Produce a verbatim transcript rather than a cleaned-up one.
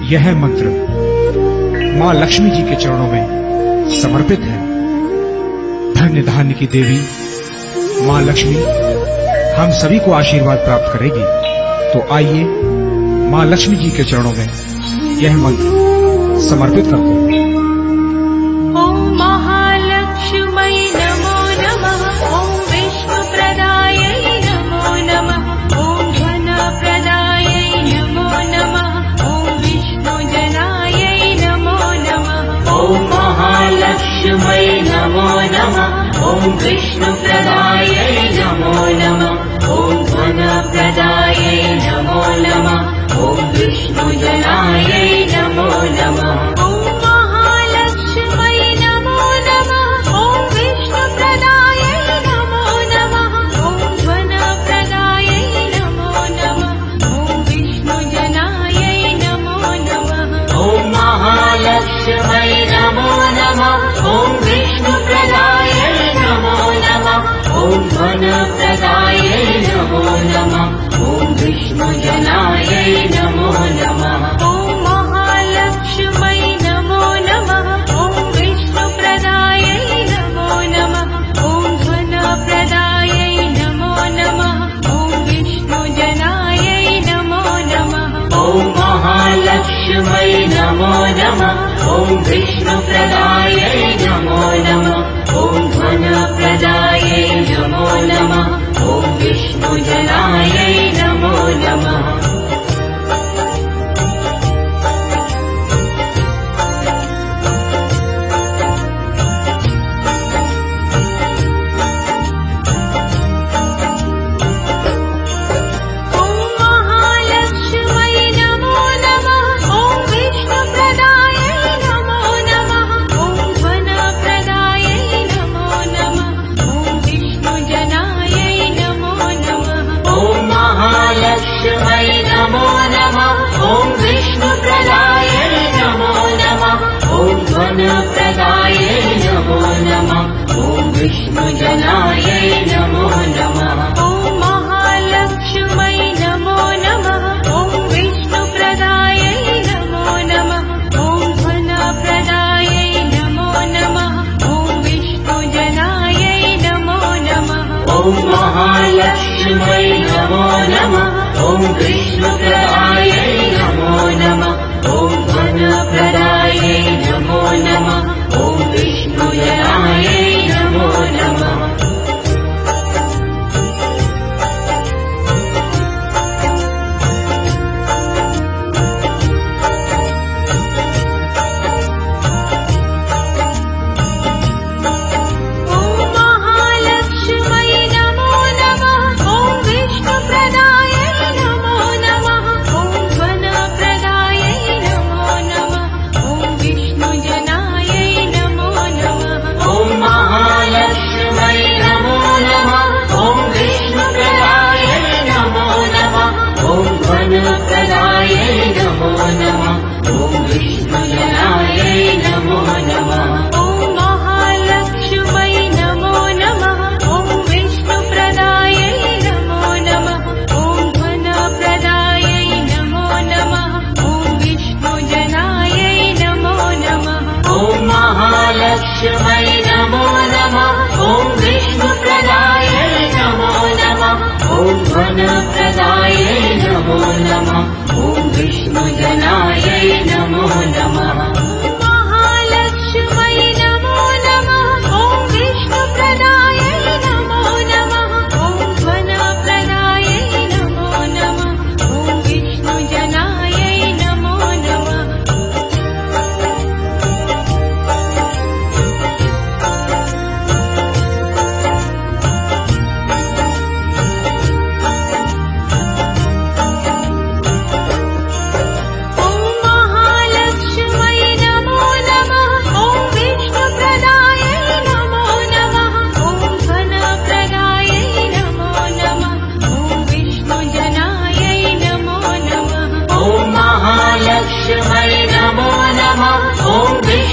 यह मंत्र माँ लक्ष्मी जी के चरणों में समर्पित है। धन्य धान्य की देवी माँ लक्ष्मी हम सभी को आशीर्वाद प्राप्त करेगी। तो आइए माँ लक्ष्मी जी के चरणों में यह मंत्र समर्पित करते हैं। ओम महालक्ष्मी नमो नमः। ओम विष्णु प्रदायै नमो नमः। ओम धन प्रदायै नमो नमः। ओम विष्णु जनायै नमो नमः। ओम महालक्ष्मी नमो नमः। ओम विष्णु प्रदायै नमो नमः। ओम धन प्रदायै नमो नमः। ओम विष्णु जनायै नमो नमः। ओम महालक्ष्मी नमो नमः। ओम विष्णु प्रदायै नमो नमः। ओम धन प्रदायै नमो नमः। ओम विष्णु जनायै नमो नमः। ओम महालक्ष्मी नमो नमः। ओम विष्णु प्रदायै नमो नमः। ओम धन प्रदायै नमो नमः। ओम विष्णु जनायै नमो नमः। ओम महालक्ष्मी नमो नमः। ओम विष्णु प्रदायै नमो नमः। ओम धन प्रदायै नमो नमः। ओम विष्णु जनायै नमो नमः। ओम महालक्ष्मी नमो नमः। ओम विष्णु प्रदायै नमो नमः। ओम धन प्रदायै नमो नमः। ओम विष्णु जनायै नमो नमः। विष्णु जनायै नमो नमः। ओम महालक्ष्मी नमो नमः। ओम विष्णु प्रदायै नमो नमः। ओम धन प्रदायै नमो नमः। ओम विष्णु जनायै नमो नमः। ओम महालक्ष्मी नमो नमः। ओम विष्णु प्रदायै नमो नमः। ओम धन प्रदायै नमो नमः। ओम विष्णु जनायै नमो नमः। ओम